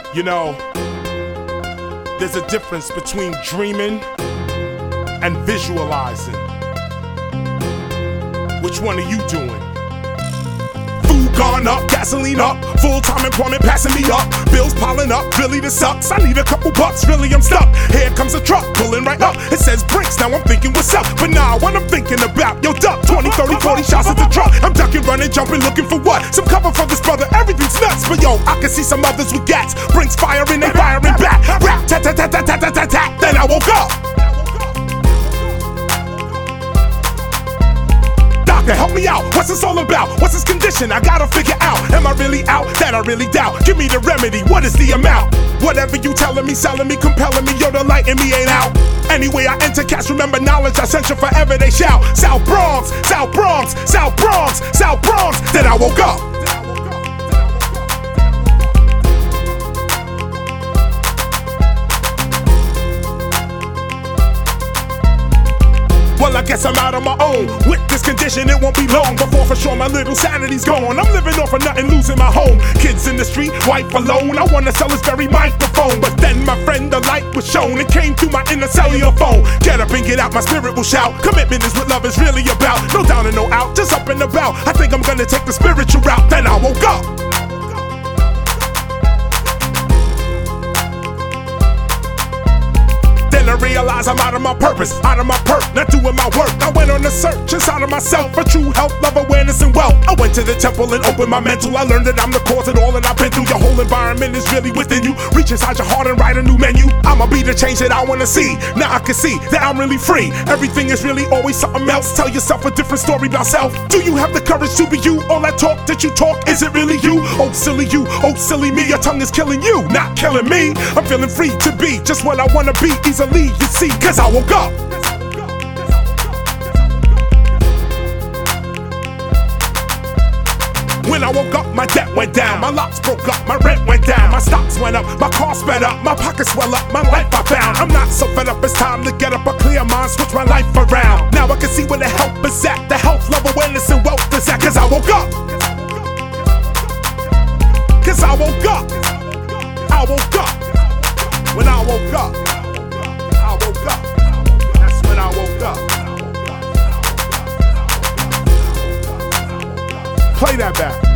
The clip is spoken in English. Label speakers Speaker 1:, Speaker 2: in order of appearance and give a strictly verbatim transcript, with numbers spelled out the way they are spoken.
Speaker 1: You know, there's a difference between dreaming and visualizing. Which one are you doing? Food gone up, gasoline up, full-time employment passing me up, bills piling up, really this sucks, I need a couple bucks, really I'm stuck. Here comes a truck, pulling right up, it says brakes, now I'm thinking what's up, but nah, what I'm thinking about, yo duck, twenty, thirty, forty shots at the truck, I'm ducking, running, jumping, looking for what? Some cover for this brother, everything's nuts, but yo, I can see some others with gats, brinks firing, they firing back, rap, tat tat tat tat tat tat tat tat, then I woke up. Help me out, what's this all about? What's this condition? I gotta figure out. Am I really out? That I really doubt. Give me the remedy, what is the amount? Whatever you telling me, selling me, compelling me, yo, the light in me ain't out. Anyway, I enter, cats remember knowledge, I censure forever, they shout. South Bronx, South Bronx, South Bronx, South Bronx. Then I woke up. Well, I guess I'm out on my own. With this condition, it won't be long before for sure my little sanity's gone. I'm living off of nothing, losing my home. Kids in the street, wife alone. I wanna sell this very microphone, but then my friend, the light was shown. It came through my inner cellular phone. Get up and get out, my spirit will shout. Commitment is what love is really about. No down and no out, just up and about. I think I'm gonna take the spiritual route. Then I woke up. I realize I'm out of my purpose, out of my perk, not doing my work. I went on a search inside of myself for true health, love, awareness, and wealth. I went to the temple and opened my mental. I learned that I'm the cause of all that I've been through. Your whole environment is really within you. Reach inside your heart and write a new menu. I'ma be the change that I wanna see. Now I can see that I'm really free. Everything is really always something else. Tell yourself a different story about self. Do you have the courage to be you? All that talk that you talk, is it really you? Oh silly you, oh silly me. Your tongue is killing you, not killing me. I'm feeling free to be just what I wanna be easily. You see, cause I woke up. When I woke up, my debt went down, my locks broke up, my rent went down, my stocks went up, my car sped up, my pockets swell up, my life I found. I'm not so fed up, it's time to get up a clear mind, switch my life around. Now I can see where the help is at, the health, love, awareness, and wealth is at. Cause I woke up. Cause I woke up. I woke up. When I woke up. I woke up. That's when I woke up. Play that back.